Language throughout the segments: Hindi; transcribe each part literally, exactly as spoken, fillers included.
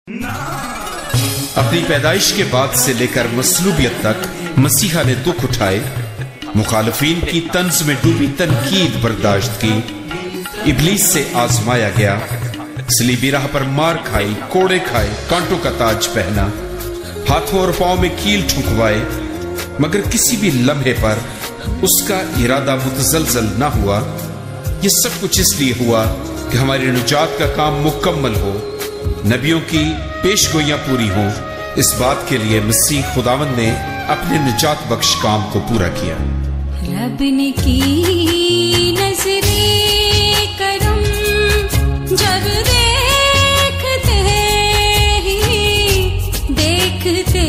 अपनी पैदाइश के बाद से लेकर मसलूबियत तक मसीहा ने दुख उठाए, मुखालफीन की तंज में डूबी तनकीद बर्दाश्त की, इब्लीस से आजमाया गया, सलीबी राह पर मार खाई, कोड़े खाए, कांटों का ताज पहना, हाथों और पांव में कील ठुकवाए, मगर किसी भी लम्हे पर उसका इरादा मुतजलजल ना हुआ। यह सब कुछ इसलिए हुआ कि हमारी निजात का काम मुकम्मल हो, नबियों की पेशगोइयां पूरी हों। इस बात के लिए मसीह खुदावंद ने अपने निजात बख्श काम को पूरा किया। रब ने की नजरे करम, जब देखते ही देखते,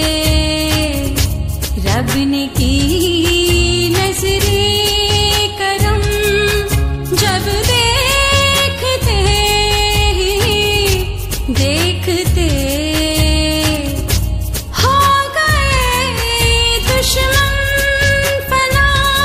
रब ने की नजरे करम, जब देखते ही देखते, हो गए दुश्मन फना,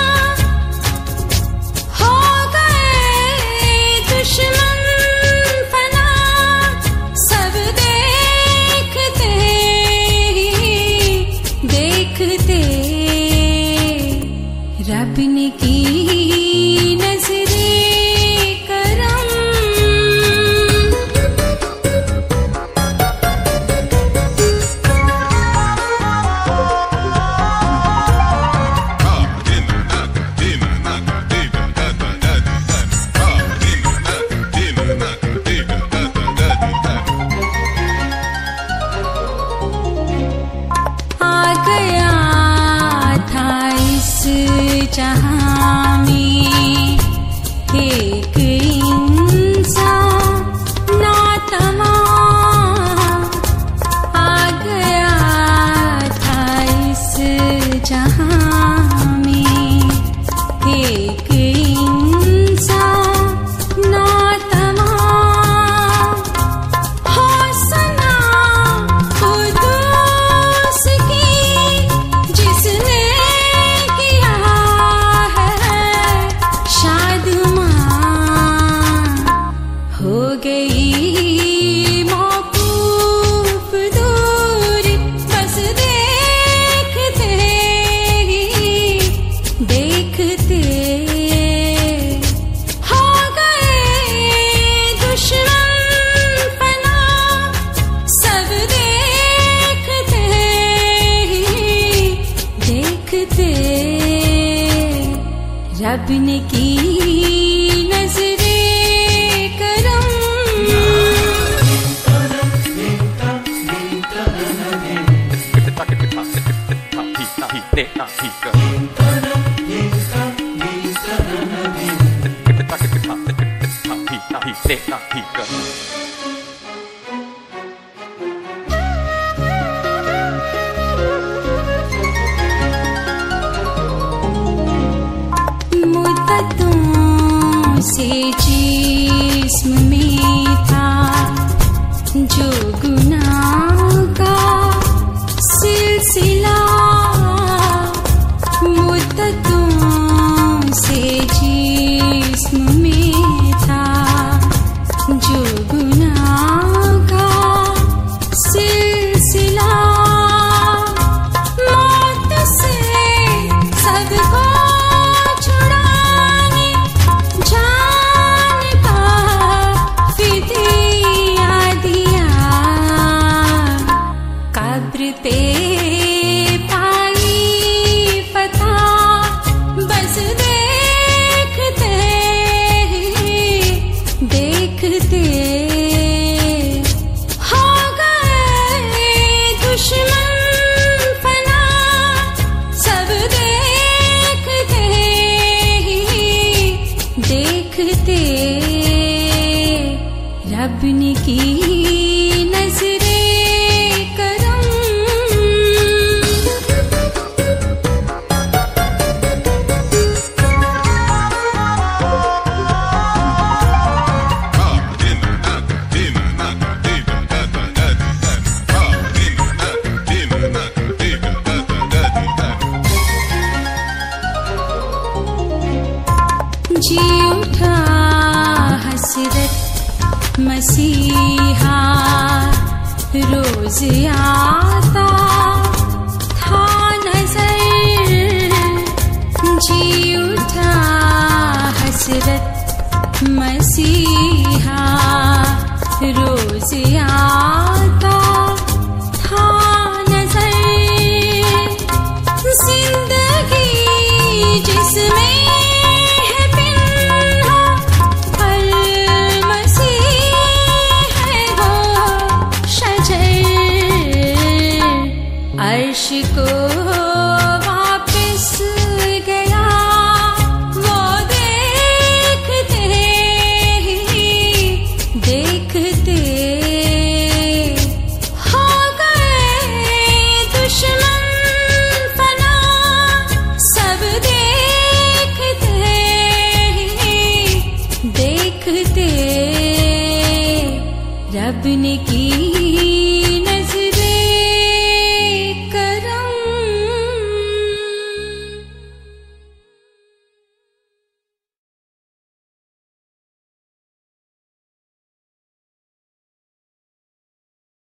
हो गए दुश्मन फना, सब देखते ही देखते, रब ने की नजरे करम। आ गया था इस जहां में एक इंसान नातमा, आ गया था इस जहां में एक इंसान नातमा, हौसला खुदूस की जिसने किया है शादमां, हो गई मौकूफ दूर, बस देखते ही देखते, हो गए दुश्मन फना, सब देखते ही देखते, रब ने की नजरे करम। मुद्दतों से जिस्म में था जो गुनाह का सिलसिला, मुद्दतों से जिस्म में था जो गुनाह का सिलसिला, मौत से सबको छुड़ाने जान का फिदिया दिया, कब्र पे पाई फतह, बस देखते ही देखते, हो गए दुश्मन फना, सब देखते ही देखते, रब ने की नजरे करम। जी उठा हसरत मसीहा रोज आता था नजर, जी उठा हसरत मसीहा। रोज आता था नजर, जिंदगी जिसमें है पिन्हा, पर मसीह है वो शजर। अर्श को वापस गया वो देखते ही देखते, हो गए दुश्मन फना, सब देखते ही देखते। रब ने की